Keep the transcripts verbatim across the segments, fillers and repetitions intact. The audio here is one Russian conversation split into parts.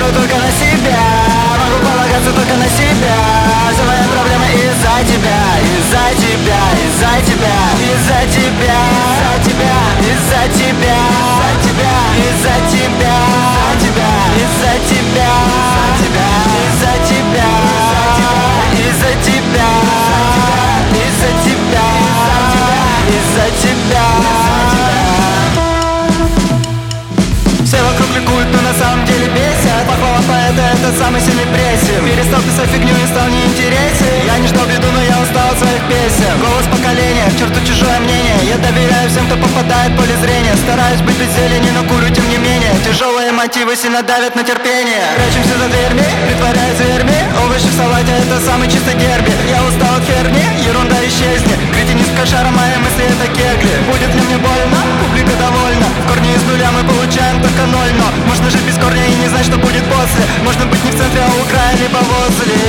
беру только на себя. Могу полагаться только на себя. Все мои проблемы из-за тебя, из-за тебя, из-за тебя, из-за тебя, из-за тебя, из-за тебя, из-за тебя, из-за тебя, из-за тебя, из-за тебя, из-за тебя. Все вокруг ликуют, но на самом деле бесят. Похвала поэта — это самый сильный прессинг. Перестал писать фигню и стал неинтересен. Я не ждал беду, но я устал от своих песен. Голос поколения, к черту чужое мнение. Я доверяю всем, кто попадает в поле зрения. Стараюсь быть без зелени, но курю тем не менее. Тяжелые мотивы сильно давят на терпение. Прячемся за дверьми, притворяясь зверьми. Овощи в салате — это самый чистый герби. Я устал от херни, ерунда исчезнет. Кретинизм кошара, мои мысли — это кегли. Будет ли мне больно? Публика довольна. В корне из нуля мы получаем только ноль. Но можно жить без корня и не знать, что будет после. Можно быть не в центре, а у края, либо возле.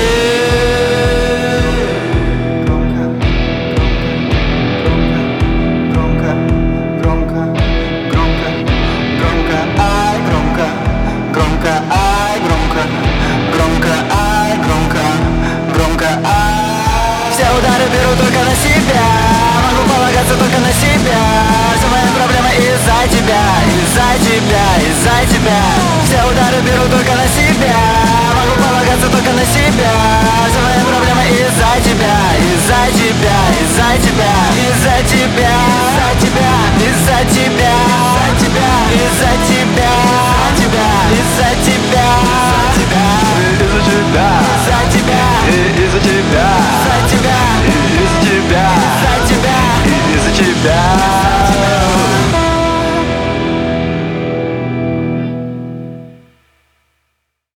Громко, громко, громко, громко, ай, громко, громко, ай, громко, громко, ай, громко, громко, ай. Все удары беру только на себя. Могу полагаться только на себя. Все мои проблемы из-за тебя, из-за тебя, из-за тебя. Все удары беру только на себя. Могу полагаться только на себя. Все мои проблемы из-за тебя, из-за тебя, из-за тебя, из-за тебя, из-за тебя, из-за тебя, из-за тебя, из-за тебя, из-за тебя, из-за тебя, из-за тебя, из-за тебя, из-за тебя, из-за тебя.